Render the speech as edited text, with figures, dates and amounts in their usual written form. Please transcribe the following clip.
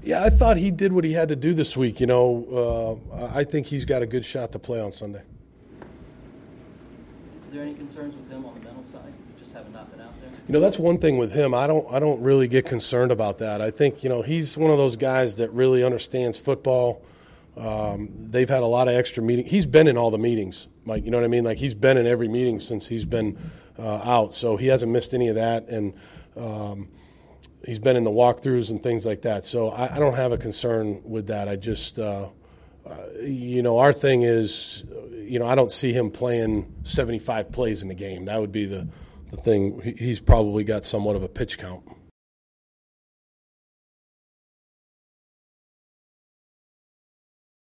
Yeah, I thought he did what he had to do this week. I think he's got a good shot to play on Sunday. Are there any concerns with him on the mental side, just having not been out there? That's one thing with him. I don't really get concerned about that. I think, he's one of those guys that really understands football. They've had a lot of extra meetings. He's been in all the meetings, Mike. You know what I mean? Like, he's been in every meeting since he's been out, so he hasn't missed any of that. And he's been in the walkthroughs and things like that. So I don't have a concern with that. I just, our thing is, I don't see him playing 75 plays in the game. That would be the thing. He's probably got somewhat of a pitch count.